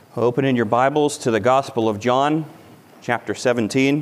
Open in your Bibles to the Gospel of John, chapter 17.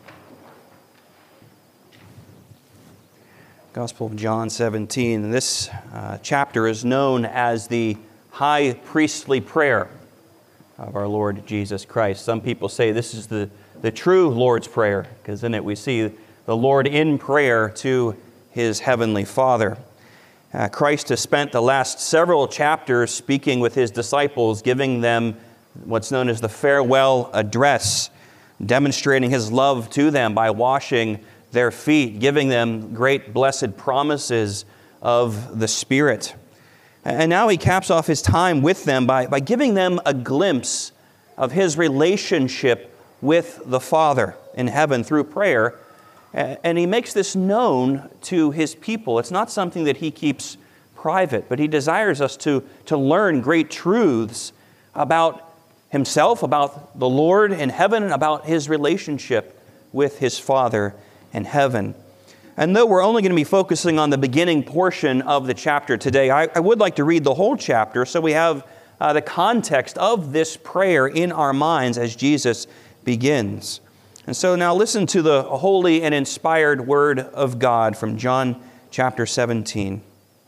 Gospel of John 17. This chapter is known as the high priestly prayer of our Lord Jesus Christ. Some people say this is the true Lord's Prayer, because in it we see the Lord in prayer to His Heavenly Father. Christ has spent the last several chapters speaking with His disciples, giving them what's known as the farewell address, demonstrating His love to them by washing their feet, giving them great blessed promises of the Spirit. And now He caps off His time with them by giving them a glimpse of His relationship with the Father in heaven through prayer. And He makes this known to His people. It's not something that He keeps private, but He desires us to learn great truths about Himself, about the Lord in heaven, and about His relationship with His Father in heaven. And though we're only going to be focusing on the beginning portion of the chapter today, I would like to read the whole chapter so we have the context of this prayer in our minds as Jesus begins. And so now listen to the holy and inspired Word of God from John chapter 17.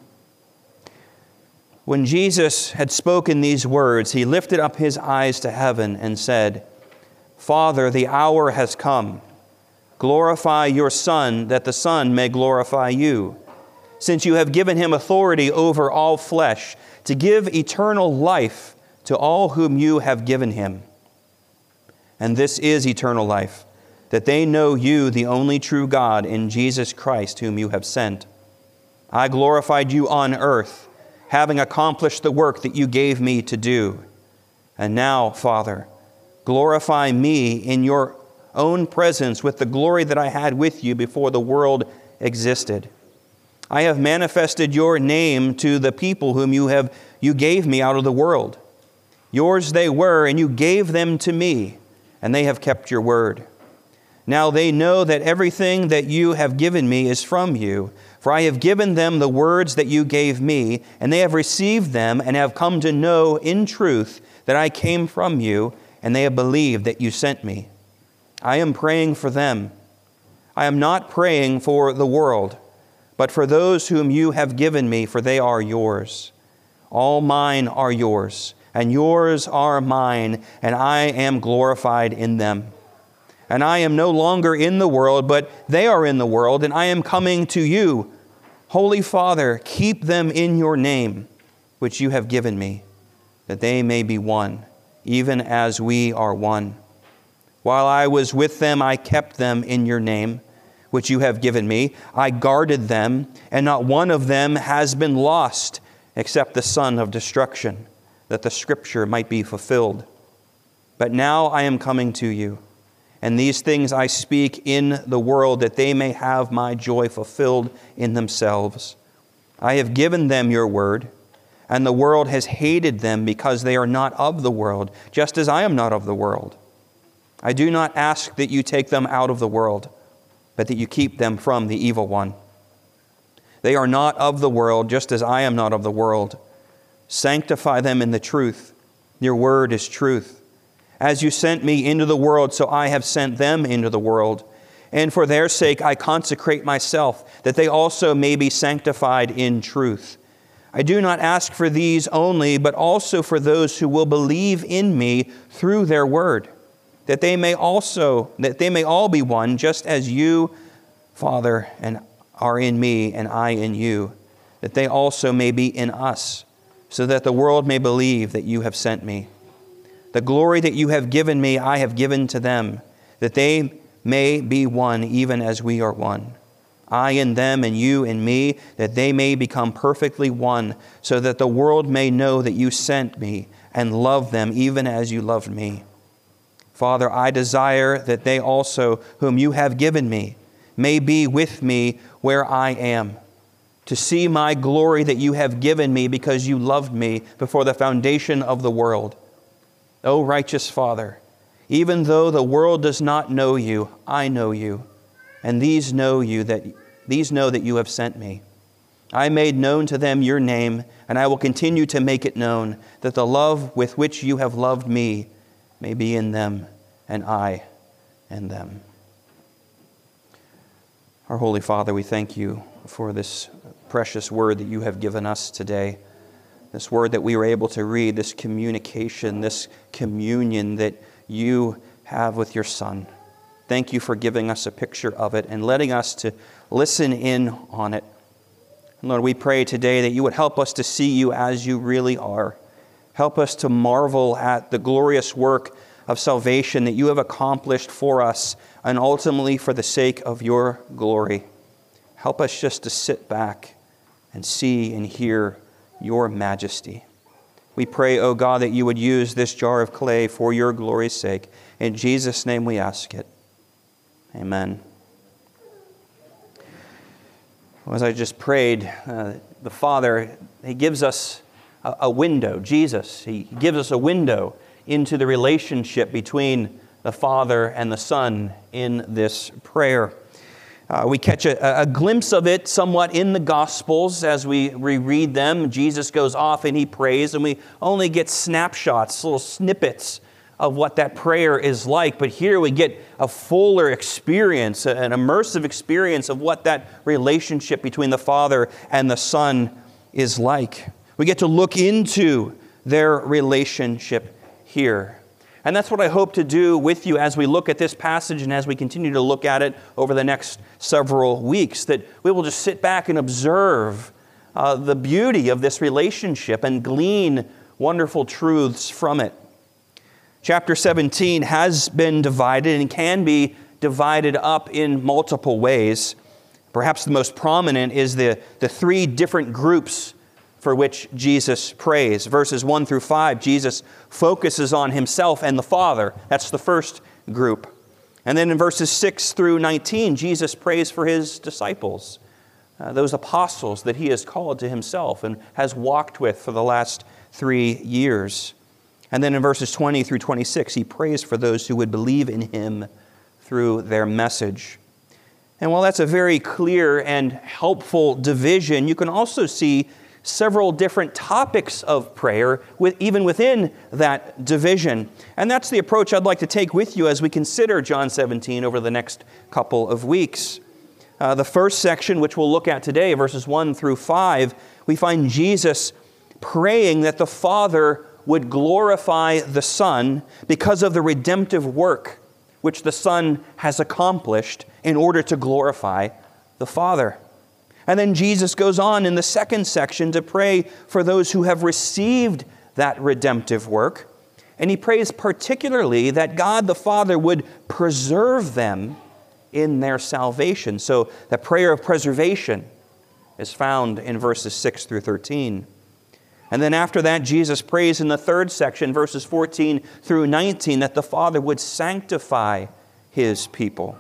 When Jesus had spoken these words, He lifted up His eyes to heaven and said, "Father, the hour has come. Glorify your Son, that the Son may glorify you, since you have given Him authority over all flesh, to give eternal life to all whom you have given Him. And this is eternal life, that they know you, the only true God, in Jesus Christ, whom you have sent. I glorified you on earth, having accomplished the work that you gave me to do. And now, Father, glorify me in your own presence with the glory that I had with you before the world existed. I have manifested your name to the people whom you gave me out of the world. Yours they were, and you gave them to me, and they have kept your word. Now they know that everything that you have given me is from you, for I have given them the words that you gave me, and they have received them and have come to know in truth that I came from you, and they have believed that you sent me. I am praying for them. I am not praying for the world, but for those whom you have given me, for they are yours. All mine are yours, and yours are mine, and I am glorified in them. And I am no longer in the world, but they are in the world, and I am coming to you. Holy Father, keep them in your name, which you have given me, that they may be one, even as we are one. While I was with them, I kept them in your name, which you have given me. I guarded them, and not one of them has been lost, except the son of destruction, that the scripture might be fulfilled. But now I am coming to you. And these things I speak in the world, that they may have my joy fulfilled in themselves. I have given them your word, and the world has hated them because they are not of the world, just as I am not of the world. I do not ask that you take them out of the world, but that you keep them from the evil one. They are not of the world, just as I am not of the world. Sanctify them in the truth. Your word is truth. As you sent me into the world, so I have sent them into the world. And for their sake I consecrate myself, that they also may be sanctified in truth. I do not ask for these only, but also for those who will believe in me through their word, that they may all be one, just as you, Father, and are in me, and I in you, that they also may be in us, so that the world may believe that you have sent me. The glory that you have given me, I have given to them, that they may be one, even as we are one. I in them and you in me, that they may become perfectly one, so that the world may know that you sent me and love them even as you loved me. Father, I desire that they also, whom you have given me, may be with me where I am, to see my glory that you have given me because you loved me before the foundation of the world. O righteous Father, even though the world does not know you, I know you, and these know that you have sent me. I made known to them your name, and I will continue to make it known, that the love with which you have loved me may be in them, and I in them. Our Holy Father, we thank you for this precious word that you have given us today. This word that we were able to read, this communication, this communion that you have with your Son. Thank you for giving us a picture of it and letting us to listen in on it. And Lord, we pray today that you would help us to see you as you really are. Help us to marvel at the glorious work of salvation that you have accomplished for us and ultimately for the sake of your glory. Help us just to sit back and see and hear your majesty. We pray, O God, that you would use this jar of clay for your glory's sake. In Jesus' name we ask it. Amen. As I just prayed, the Father, He gives us a window. Jesus, He gives us a window into the relationship between the Father and the Son in this prayer. We catch a glimpse of it somewhat in the Gospels as we reread them. Jesus goes off and He prays, and we only get snapshots, little snippets of what that prayer is like. But here we get a fuller experience, an immersive experience of what that relationship between the Father and the Son is like. We get to look into their relationship here. And that's what I hope to do with you as we look at this passage and as we continue to look at it over the next several weeks, that we will just sit back and observe the beauty of this relationship and glean wonderful truths from it. Chapter 17 has been divided and can be divided up in multiple ways. Perhaps the most prominent is the three different groups for which Jesus prays. Verses 1 through 5, Jesus focuses on himself and the Father. That's the first group. And then in verses 6 through 19, Jesus prays for his disciples, those apostles that he has called to himself and has walked with for the last 3 years. And then in verses 20 through 26, he prays for those who would believe in him through their message. And while that's a very clear and helpful division, you can also see several different topics of prayer even within that division. And that's the approach I'd like to take with you as we consider John 17 over the next couple of weeks. The first section, which we'll look at today, verses 1 through 5, we find Jesus praying that the Father would glorify the Son because of the redemptive work which the Son has accomplished in order to glorify the Father. And then Jesus goes on in the second section to pray for those who have received that redemptive work. And he prays particularly that God the Father would preserve them in their salvation. So the prayer of preservation is found in verses 6 through 13. And then after that, Jesus prays in the third section, verses 14 through 19, that the Father would sanctify his people.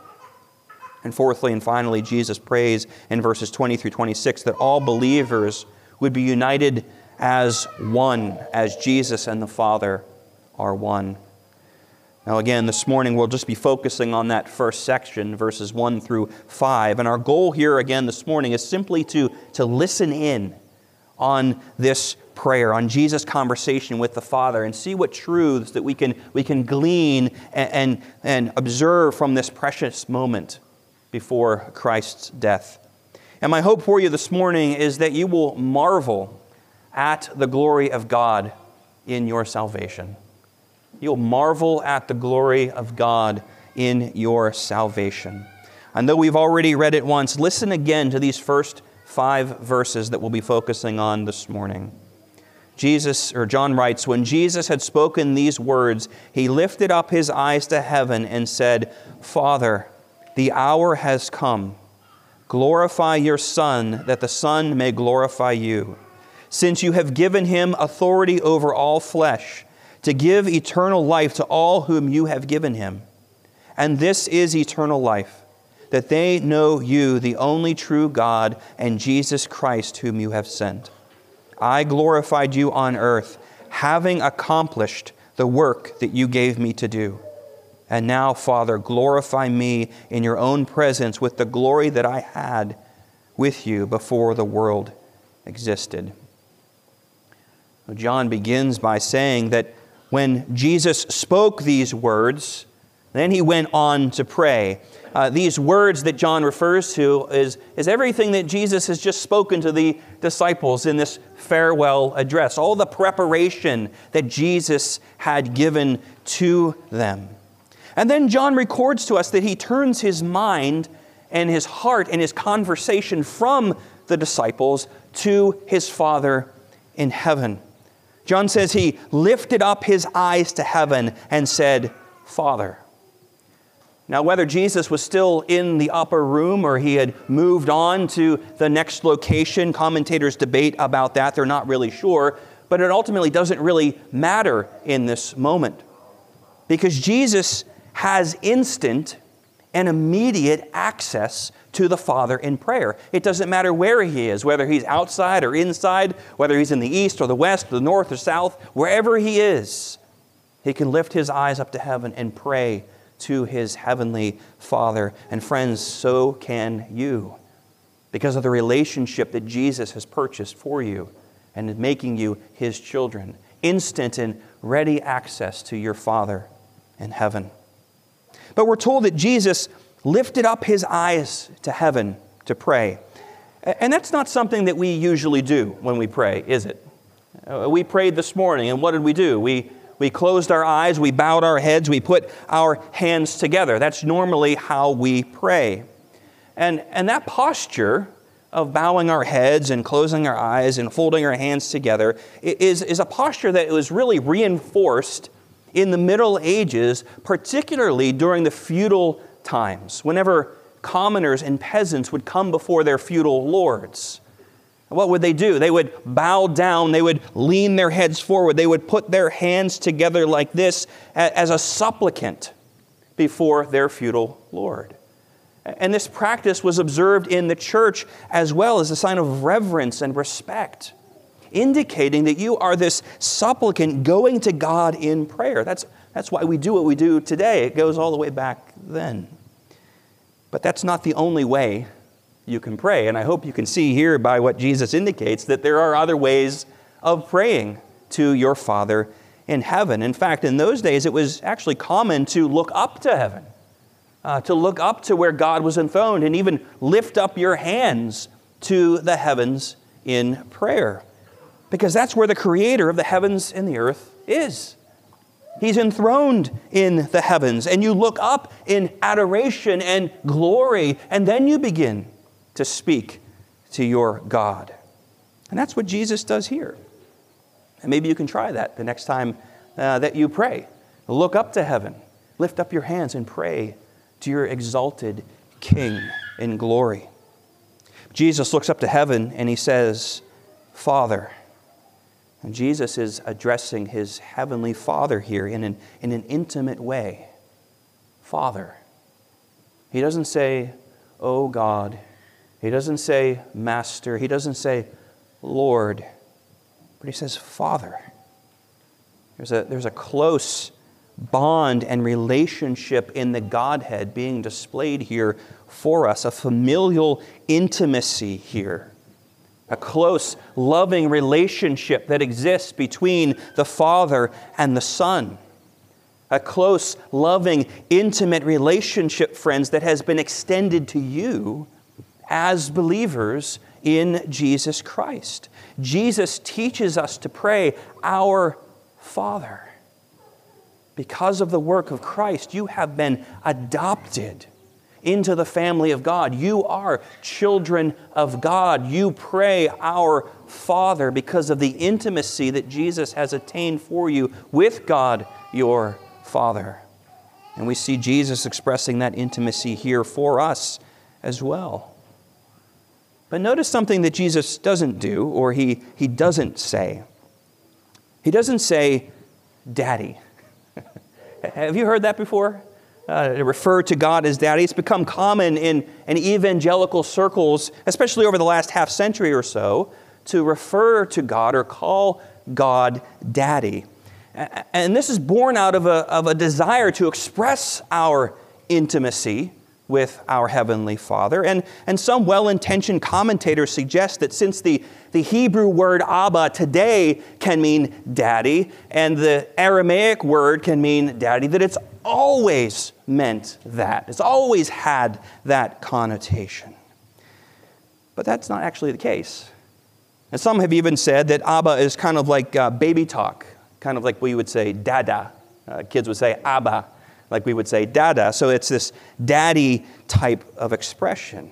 And fourthly and finally, Jesus prays in verses 20 through 26 that all believers would be united as one, as Jesus and the Father are one. Now again, this morning we'll just be focusing on that first section, verses 1 through 5. And our goal here again this morning is simply to listen in on this prayer, on Jesus' conversation with the Father, and see what truths that we can glean and observe from this precious moment before Christ's death. And my hope for you this morning is that you will marvel at the glory of God in your salvation. You'll marvel at the glory of God in your salvation. And though we've already read it once, listen again to these first 5 verses that we'll be focusing on this morning. John writes, "When Jesus had spoken these words, he lifted up his eyes to heaven and said, 'Father, the hour has come. Glorify your Son, that the Son may glorify you, since you have given him authority over all flesh, to give eternal life to all whom you have given him. And this is eternal life, that they know you, the only true God, and Jesus Christ, whom you have sent. I glorified you on earth, having accomplished the work that you gave me to do. And now, Father, glorify me in your own presence with the glory that I had with you before the world existed. John begins by saying that when Jesus spoke these words, then he went on to pray. These words that John refers to is everything that Jesus has just spoken to the disciples in this farewell address, all the preparation that Jesus had given to them. And then John records to us that he turns his mind and his heart and his conversation from the disciples to his Father in heaven. John says he lifted up his eyes to heaven and said, Father. Now, whether Jesus was still in the upper room or he had moved on to the next location, commentators debate about that. They're not really sure. But it ultimately doesn't really matter in this moment, because Jesus has instant and immediate access to the Father in prayer. It doesn't matter where he is, whether he's outside or inside, whether he's in the east or the west, the north or south, wherever he is, he can lift his eyes up to heaven and pray to his heavenly Father. And friends, so can you, because of the relationship that Jesus has purchased for you and is making you his children. Instant and ready access to your Father in heaven. But we're told that Jesus lifted up his eyes to heaven to pray. And that's not something that we usually do when we pray, is it? We prayed this morning, and what did we do? We closed our eyes, we bowed our heads, we put our hands together. That's normally how we pray. And that posture of bowing our heads and closing our eyes and folding our hands together is a posture that was really reinforced in the Middle Ages, particularly during the feudal times, whenever commoners and peasants would come before their feudal lords. What would they do? They would bow down, they would lean their heads forward, they would put their hands together like this as a supplicant before their feudal lord. And this practice was observed in the church as well as a sign of reverence and respect, indicating that you are this supplicant going to God in prayer. That's why we do what we do today. It goes all the way back then. But that's not the only way you can pray. And I hope you can see here by what Jesus indicates that there are other ways of praying to your Father in heaven. In fact, in those days, it was actually common to look up to heaven, to look up to where God was enthroned, and even lift up your hands to the heavens in prayer. Because that's where the Creator of the heavens and the earth is. He's enthroned in the heavens, and you look up in adoration and glory, and then you begin to speak to your God. And that's what Jesus does here. And maybe you can try that the next time that you pray. Look up to heaven, lift up your hands, and pray to your exalted King in glory. Jesus looks up to heaven and he says, Father. And Jesus is addressing his heavenly Father here in an intimate way. Father. He doesn't say, oh God. He doesn't say Master. He doesn't say Lord. But he says Father. There's a close bond and relationship in the Godhead being displayed here for us. A familial intimacy here. A close, loving relationship that exists between the Father and the Son. A close, loving, intimate relationship, friends, that has been extended to you as believers in Jesus Christ. Jesus teaches us to pray, Our Father. Because of the work of Christ, you have been adopted into the family of God. You are children of God. You pray, Our Father, because of the intimacy that Jesus has attained for you with God, your Father. And we see Jesus expressing that intimacy here for us as well. But notice something that Jesus doesn't do, or he doesn't say. He doesn't say, Daddy. Have you heard that before? To refer to God as Daddy. It's become common in evangelical circles, especially over the last half century or so, to refer to God or call God Daddy. And this is born out of a desire to express our intimacy with our Heavenly Father. And some well-intentioned commentators suggest that since the Hebrew word Abba today can mean daddy, and the Aramaic word can mean daddy, that it's always meant that. It's always had that connotation. But that's not actually the case. And some have even said that Abba is kind of like baby talk, kind of like we would say dada. Kids would say Abba, like we would say dada. So it's this daddy type of expression.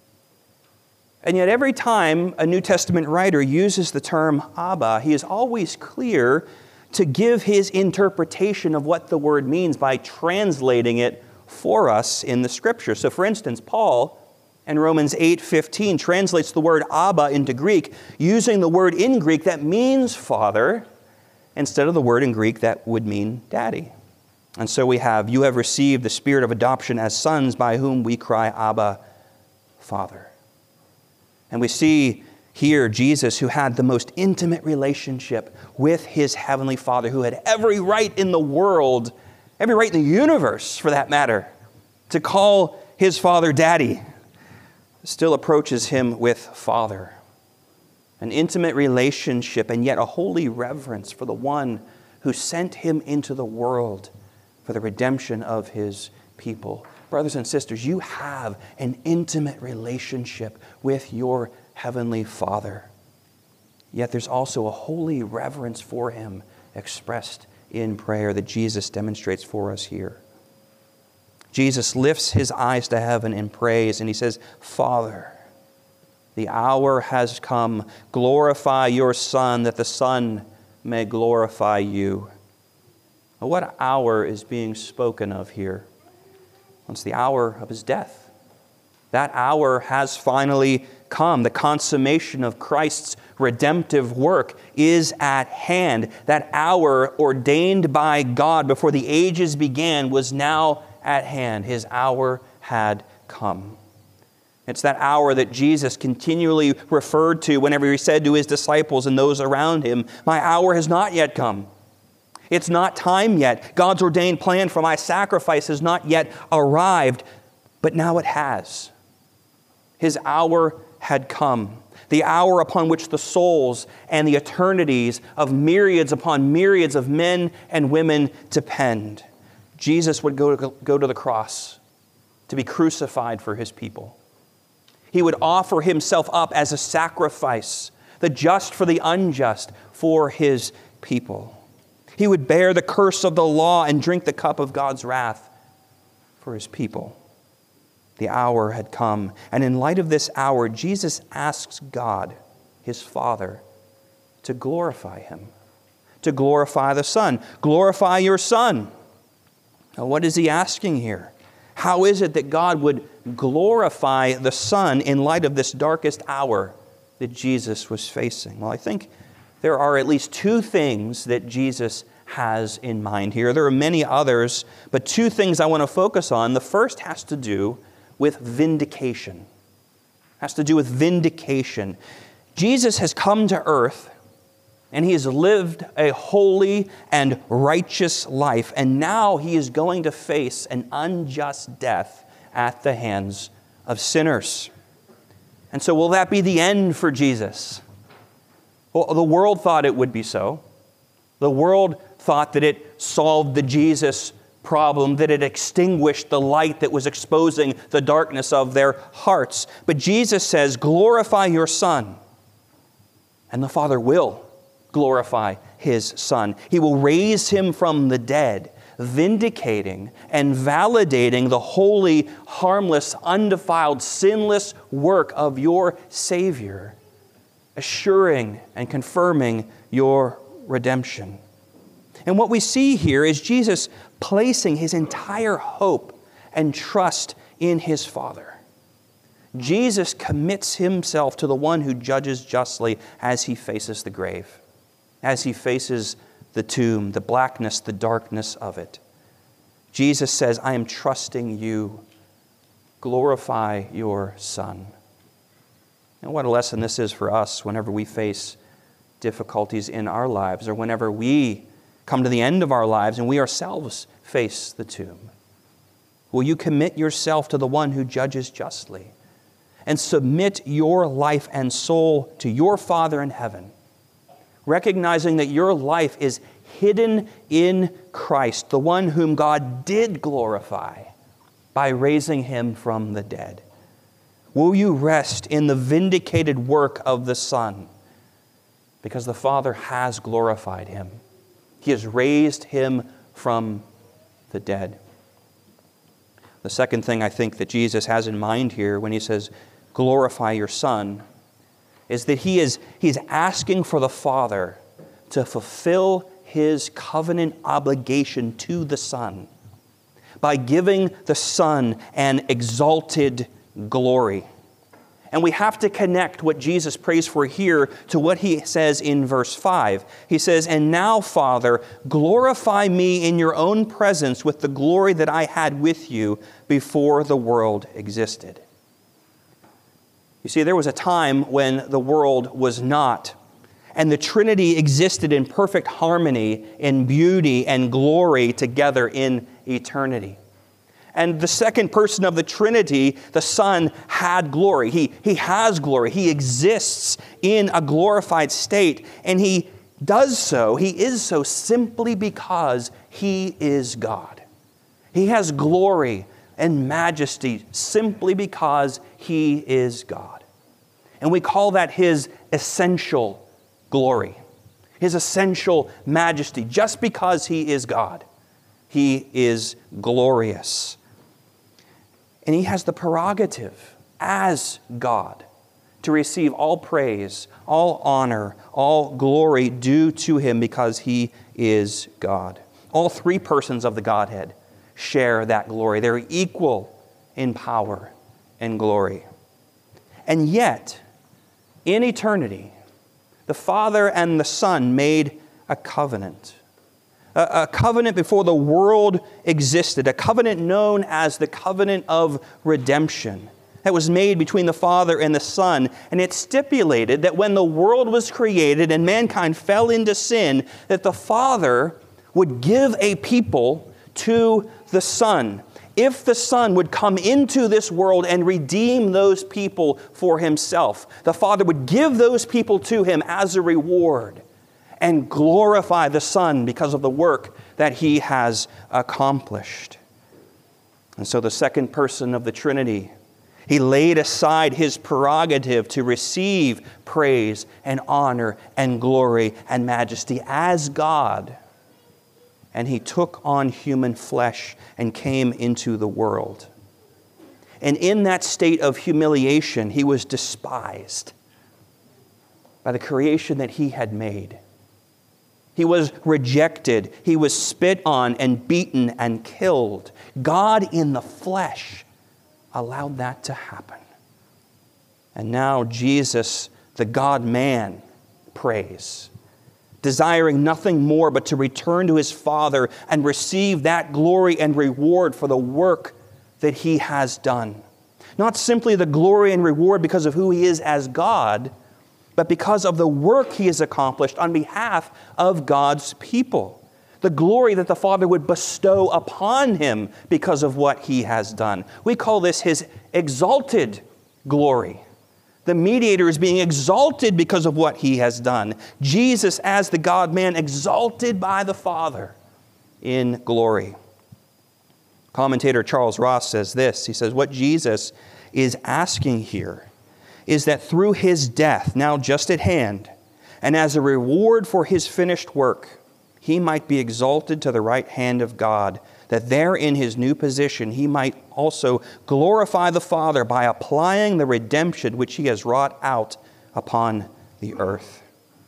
And yet every time a New Testament writer uses the term Abba, he is always clear to give his interpretation of what the word means by translating it for us in the Scripture. So for instance, Paul in Romans 8:15 translates the word Abba into Greek using the word in Greek that means father instead of the word in Greek that would mean daddy. And so we have, you have received the spirit of adoption as sons by whom we cry, Abba, Father. And we see here Jesus, who had the most intimate relationship with his Heavenly Father, who had every right in the world, every right in the universe for that matter, to call his Father Daddy, still approaches him with Father. An intimate relationship and yet a holy reverence for the one who sent him into the world for the redemption of his people. Brothers and sisters, you have an intimate relationship with your Heavenly Father. Yet there's also a holy reverence for him expressed in prayer that Jesus demonstrates for us here. Jesus lifts his eyes to heaven in praise and he says, Father, the hour has come. Glorify your Son, that the Son may glorify you. Now, what hour is being spoken of here? Well, it's the hour of his death. That hour has finally come. The consummation of Christ's redemptive work is at hand. That hour ordained by God before the ages began was now at hand. His hour had come. It's that hour that Jesus continually referred to whenever he said to his disciples and those around him, my hour has not yet come. It's not time yet. God's ordained plan for my sacrifice has not yet arrived, but now it has. His hour had come. The hour upon which the souls and the eternities of myriads upon myriads of men and women depend. Jesus would go to the cross to be crucified for his people. He would offer himself up as a sacrifice, the just for the unjust, for his people. He would bear the curse of the law and drink the cup of God's wrath for his people. The hour had come. And in light of this hour, Jesus asks God, his Father, to glorify him, to glorify the Son. Glorify your Son. Now, what is he asking here? How is it that God would glorify the Son in light of this darkest hour that Jesus was facing? Well, I think there are at least two things that Jesus has in mind here. There are many others, but two things I want to focus on. The first has to do with vindication. Has to do with vindication. Jesus has come to earth and he has lived a holy and righteous life, and now he is going to face an unjust death at the hands of sinners. And so will that be the end for Jesus? Well, the world thought it would be so. The world thought that it solved the Jesus problem, that it extinguished the light that was exposing the darkness of their hearts. But Jesus says, glorify your Son. And the Father will glorify his Son. He will raise him from the dead, vindicating and validating the holy, harmless, undefiled, sinless work of your Savior, assuring and confirming your redemption. And what we see here is Jesus placing his entire hope and trust in his Father. Jesus commits himself to the one who judges justly as he faces the grave, as he faces the tomb, the blackness, the darkness of it. Jesus says, I am trusting you. Glorify your Son. And what a lesson this is for us whenever we face difficulties in our lives, or whenever we come to the end of our lives and we ourselves face the tomb. Will you commit yourself to the one who judges justly and submit your life and soul to your Father in heaven, recognizing that your life is hidden in Christ, the one whom God did glorify by raising him from the dead? Will you rest in the vindicated work of the Son? Because the Father has glorified him. He has raised him from the dead. The second thing I think that Jesus has in mind here when he says, glorify your Son, is that he's asking for the Father to fulfill his covenant obligation to the Son by giving the Son an exalted glory. And we have to connect what Jesus prays for here to what he says in verse 5. He says, and now, Father, glorify me in your own presence with the glory that I had with you before the world existed. You see, there was a time when the world was not, and the Trinity existed in perfect harmony, in beauty and glory together in eternity. And the second person of the Trinity, the Son, had glory. He has glory. He exists in a glorified state. And he is so simply because he is God. He has glory and majesty simply because he is God. And we call that his essential glory, his essential majesty. Just because he is God, he is glorious. And he has the prerogative as God to receive all praise, all honor, all glory due to him because he is God. All three persons of the Godhead share that glory. They're equal in power and glory. And yet, in eternity, the Father and the Son made a covenant. A covenant before the world existed, a covenant known as the covenant of redemption that was made between the Father and the Son. And it stipulated that when the world was created and mankind fell into sin, that the Father would give a people to the Son. If the Son would come into this world and redeem those people for himself, the Father would give those people to him as a reward and glorify the Son because of the work that he has accomplished. And so the second person of the Trinity, he laid aside his prerogative to receive praise and honor and glory and majesty as God. And he took on human flesh and came into the world. And in that state of humiliation, he was despised by the creation that he had made. He was rejected. He was spit on and beaten and killed. God in the flesh allowed that to happen. And now Jesus, the God-man, prays, desiring nothing more but to return to his Father and receive that glory and reward for the work that he has done. Not simply the glory and reward because of who he is as God, but because of the work he has accomplished on behalf of God's people. The glory that the Father would bestow upon him because of what he has done. We call this his exalted glory. The mediator is being exalted because of what he has done. Jesus as the God-man exalted by the Father in glory. Commentator Charles Ross says this. He says, what Jesus is asking here is that through his death, now just at hand, and as a reward for his finished work, he might be exalted to the right hand of God, that there in his new position he might also glorify the Father by applying the redemption which he has wrought out upon the earth.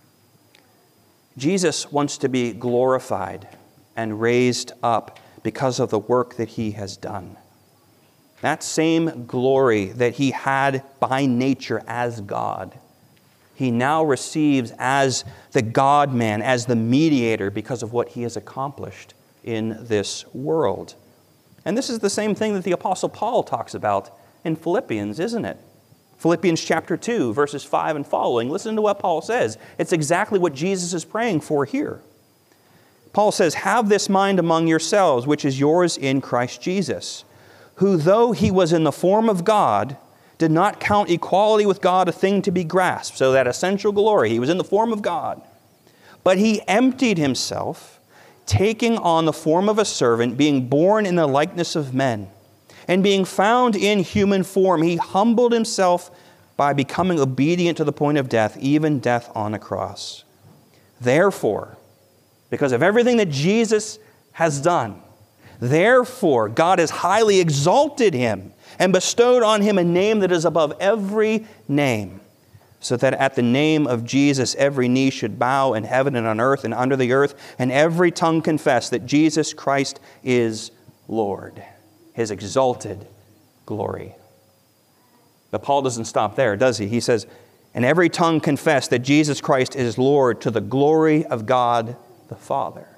Jesus wants to be glorified and raised up because of the work that he has done. That same glory that he had by nature as God, he now receives as the God-man, as the mediator, because of what he has accomplished in this world. And this is the same thing that the Apostle Paul talks about in Philippians, isn't it? Philippians chapter 2, verses 5 and following. Listen to what Paul says. It's exactly what Jesus is praying for here. Paul says, have this mind among yourselves, which is yours in Christ Jesus, who, though he was in the form of God, did not count equality with God a thing to be grasped. So that essential glory, he was in the form of God. But he emptied himself, taking on the form of a servant, being born in the likeness of men. And being found in human form, he humbled himself by becoming obedient to the point of death, even death on a cross. Therefore, because of everything that Jesus has done, therefore God has highly exalted him and bestowed on him a name that is above every name, so that at the name of Jesus every knee should bow in heaven and on earth and under the earth, and every tongue confess that Jesus Christ is Lord. His exalted glory. But Paul doesn't stop there, does he? He says, and every tongue confess that Jesus Christ is Lord, to the glory of God the Father.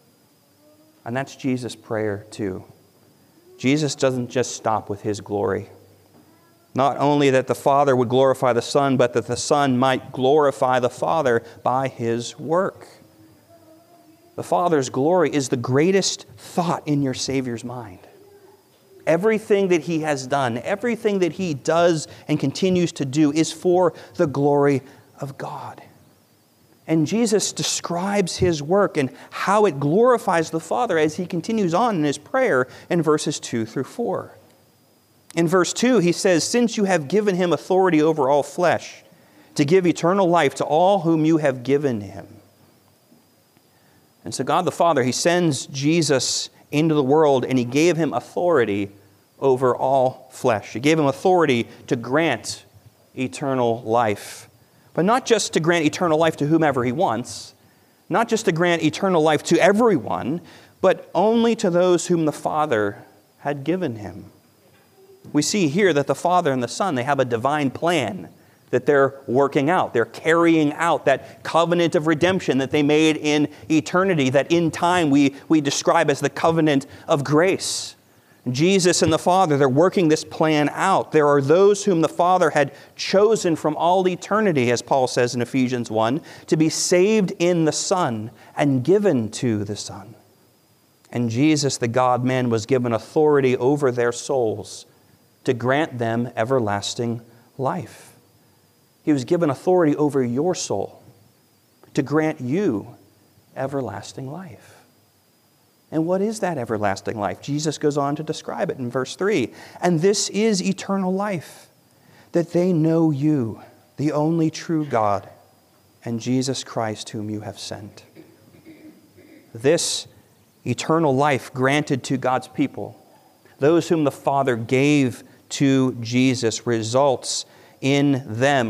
And that's Jesus' prayer too. Jesus doesn't just stop with his glory. Not only that the Father would glorify the Son, but that the Son might glorify the Father by his work. The Father's glory is the greatest thought in your Savior's mind. Everything that he has done, everything that he does and continues to do is for the glory of God. And Jesus describes his work and how it glorifies the Father as he continues on in his prayer in verses 2 through 4. In verse 2, he says, since you have given him authority over all flesh, to give eternal life to all whom you have given him. And so God the Father, he sends Jesus into the world, and he gave him authority over all flesh. He gave him authority to grant eternal life. But not just to grant eternal life to whomever he wants, not just to grant eternal life to everyone, but only to those whom the Father had given him. We see here that the Father and the Son, they have a divine plan that they're working out. They're carrying out that covenant of redemption that they made in eternity, that in time we describe as the covenant of grace. Jesus and the Father, they're working this plan out. There are those whom the Father had chosen from all eternity, as Paul says in Ephesians 1, to be saved in the Son and given to the Son. And Jesus, the God-man, was given authority over their souls to grant them everlasting life. He was given authority over your soul to grant you everlasting life. And what is that everlasting life? Jesus goes on to describe it in verse 3. And this is eternal life, that they know you, the only true God, and Jesus Christ whom you have sent. This eternal life granted to God's people, those whom the Father gave to Jesus, results in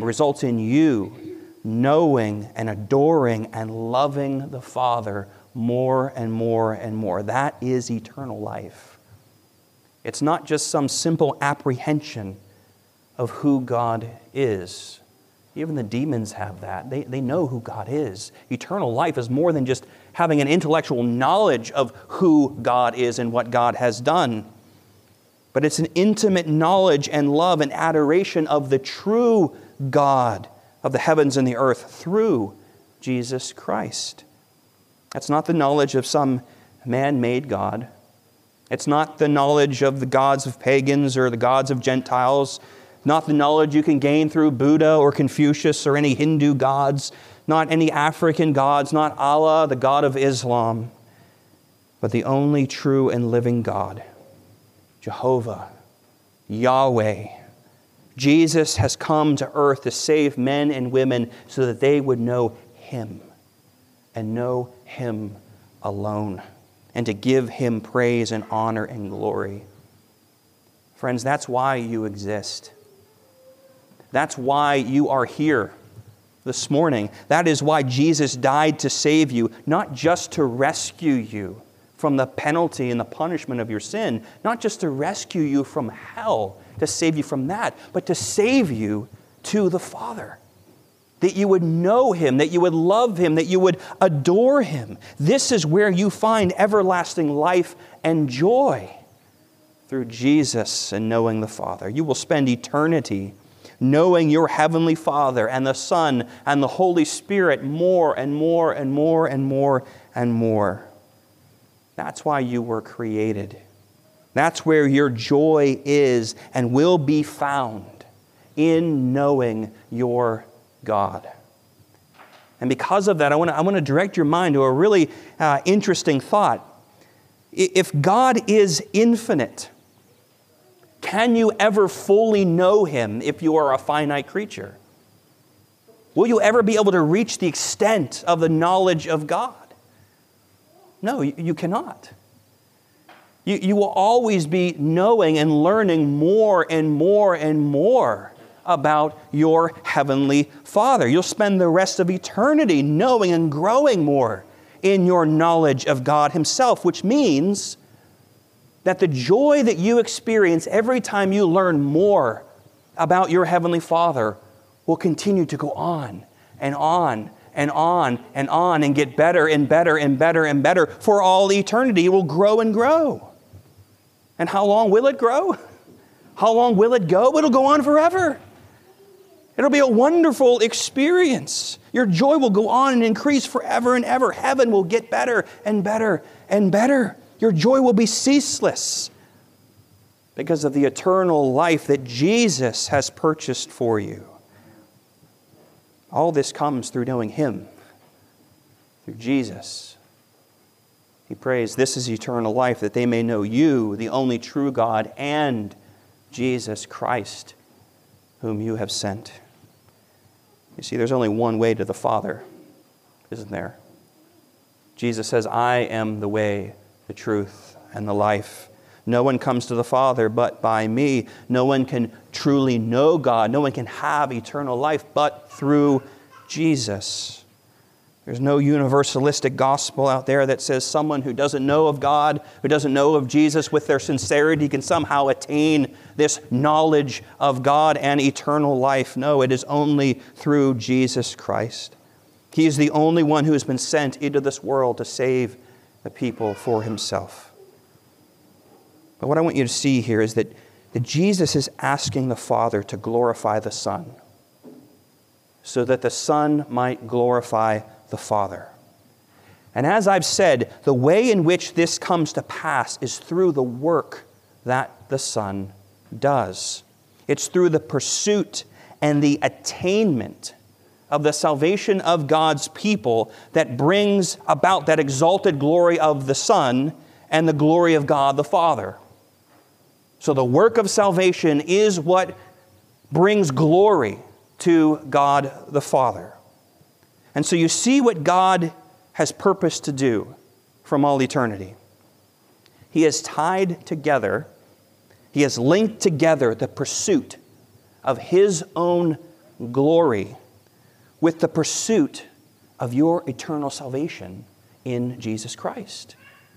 you knowing and adoring and loving the Father more and more and more. That is eternal life. It's not just some simple apprehension of who God is. Even the demons have that. They know who God is. Eternal life is more than just having an intellectual knowledge of who God is and what God has done. But it's an intimate knowledge and love and adoration of the true God of the heavens and the earth through Jesus Christ. That's not the knowledge of some man-made God. It's not the knowledge of the gods of pagans or the gods of Gentiles. Not the knowledge you can gain through Buddha or Confucius or any Hindu gods. Not any African gods. Not Allah, the God of Islam. But the only true and living God, Jehovah, Yahweh. Jesus has come to earth to save men and women so that they would know Him and know Him alone, and to give Him praise and honor and glory. Friends, that's why you exist. That's why you are here this morning. That is why Jesus died to save you, not just to rescue you from the penalty and the punishment of your sin, not just to rescue you from hell, to save you from that, but to save you to the Father. That you would know Him, that you would love Him, that you would adore Him. This is where you find everlasting life and joy through Jesus and knowing the Father. You will spend eternity knowing your Heavenly Father and the Son and the Holy Spirit more and more and more and more and more. That's why you were created. That's where your joy is and will be found, in knowing your God. And because of that, I want to direct your mind to a really interesting thought. If God is infinite, can you ever fully know Him if you are a finite creature? Will you ever be able to reach the extent of the knowledge of God? No, you cannot. You will always be knowing and learning more and more and more about your Heavenly Father. You'll spend the rest of eternity knowing and growing more in your knowledge of God Himself, which means that the joy that you experience every time you learn more about your Heavenly Father will continue to go on and on and on and on and get better and better and better and better for all eternity. It will grow and grow. And how long will it grow? How long will it go? It'll go on forever. It'll be a wonderful experience. Your joy will go on and increase forever and ever. Heaven will get better and better and better. Your joy will be ceaseless because of the eternal life that Jesus has purchased for you. All this comes through knowing Him, through Jesus. He prays, this is eternal life, that they may know you, the only true God, and Jesus Christ, whom you have sent. You see, there's only one way to the Father, isn't there? Jesus says, I am the way, the truth, and the life. No one comes to the Father but by me. No one can truly know God. No one can have eternal life but through Jesus. There's no universalistic gospel out there that says someone who doesn't know of God, who doesn't know of Jesus with their sincerity can somehow attain this knowledge of God and eternal life. No, it is only through Jesus Christ. He is the only one who has been sent into this world to save the people for Himself. But what I want you to see here is that Jesus is asking the Father to glorify the Son, so that the Son might glorify the Father. And as I've said, the way in which this comes to pass is through the work that the Son does. It's through the pursuit and the attainment of the salvation of God's people that brings about that exalted glory of the Son and the glory of God the Father. So the work of salvation is what brings glory to God the Father. And so you see what God has purposed to do from all eternity. He has tied together, He has linked together the pursuit of His own glory with the pursuit of your eternal salvation in Jesus Christ.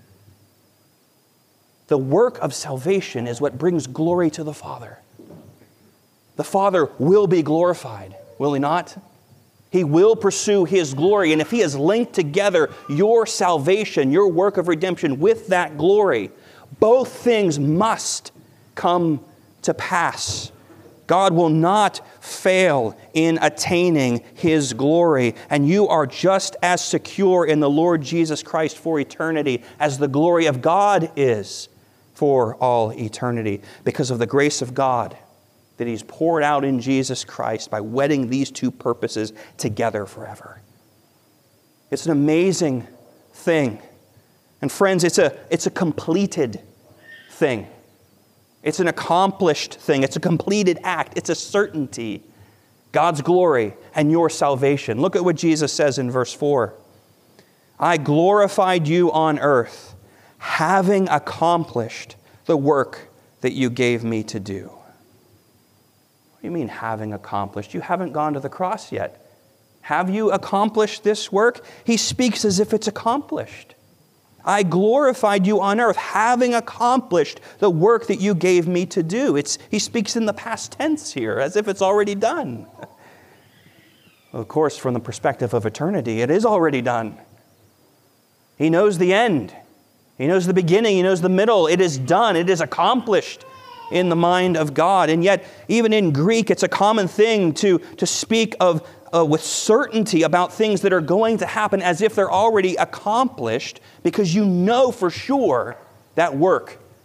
The work of salvation is what brings glory to the Father. The Father will be glorified, will He not? He will pursue His glory. And if He has linked together your salvation, your work of redemption with that glory, both things must come to pass. God will not fail in attaining His glory. And you are just as secure in the Lord Jesus Christ for eternity as the glory of God is for all eternity, because of the grace of God that He's poured out in Jesus Christ by wedding these two purposes together forever. It's an amazing thing. And friends, it's a completed thing. It's an accomplished thing. It's a completed act. It's a certainty. God's glory and your salvation. Look at what Jesus says in verse 4. I glorified you on earth, having accomplished the work that you gave me to do. What do you mean having accomplished? You haven't gone to the cross yet. Have you accomplished this work? He speaks as if it's accomplished. I glorified you on earth, having accomplished the work that you gave me to do. He speaks in the past tense here, as if it's already done. Well, of course, from the perspective of eternity, it is already done. He knows the end. He knows the beginning. He knows the middle. It is done. It is accomplished in the mind of God. And yet, even in Greek, it's a common thing to speak of with certainty about things that are going to happen as if they're already accomplished, because you know for sure that work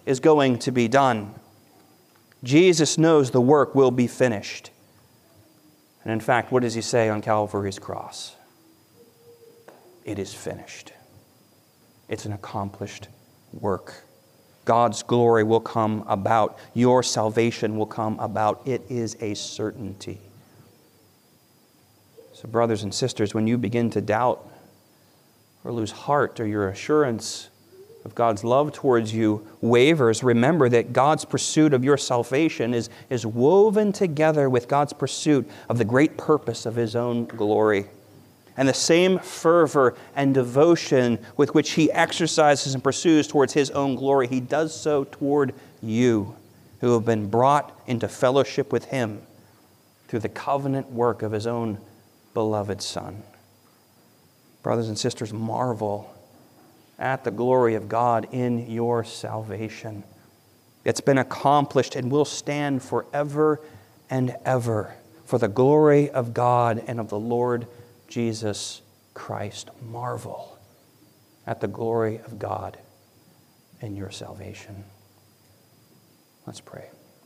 is going to be done. Jesus knows the work will be finished. And in fact, what does he say on Calvary's cross? It is finished. It's an accomplished work. God's glory will come about. Your salvation will come about. It is a certainty. So, brothers and sisters, when you begin to doubt or lose heart, or your assurance of God's love towards you wavers, remember that God's pursuit of your salvation is woven together with God's pursuit of the great purpose of His own glory. And the same fervor and devotion with which He exercises and pursues towards His own glory, He does so toward you, who have been brought into fellowship with Him through the covenant work of His own beloved Son. Brothers and sisters, marvel at the glory of God in your salvation. It's been accomplished and will stand forever and ever for the glory of God and of the Lord Jesus Christ. Marvel at the glory of God in your salvation. Let's pray.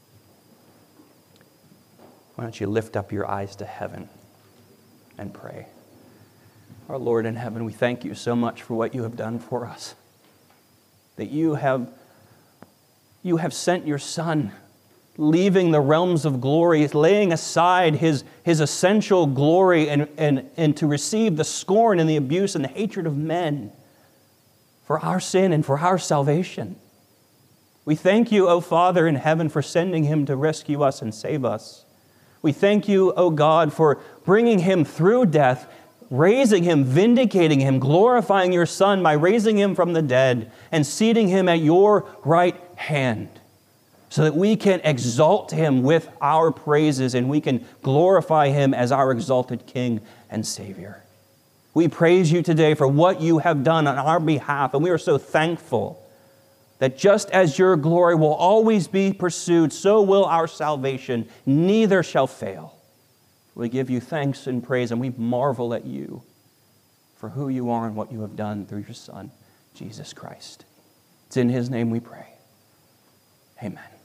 Why don't you lift up your eyes to heaven and pray. Our Lord in heaven, we thank you so much for what you have done for us. That you have sent your Son, leaving the realms of glory, laying aside his essential glory and to receive the scorn and the abuse and the hatred of men for our sin and for our salvation. We thank you, O Father in heaven, for sending Him to rescue us and save us. We thank you, O God, for bringing Him through death, raising Him, vindicating Him, glorifying your Son by raising Him from the dead and seating Him at your right hand so that we can exalt Him with our praises and we can glorify Him as our exalted King and Savior. We praise you today for what you have done on our behalf, and we are so thankful that just as your glory will always be pursued, so will our salvation. Neither shall fail. We give you thanks and praise, and we marvel at you for who you are and what you have done through your Son, Jesus Christ. It's in His name we pray. Amen.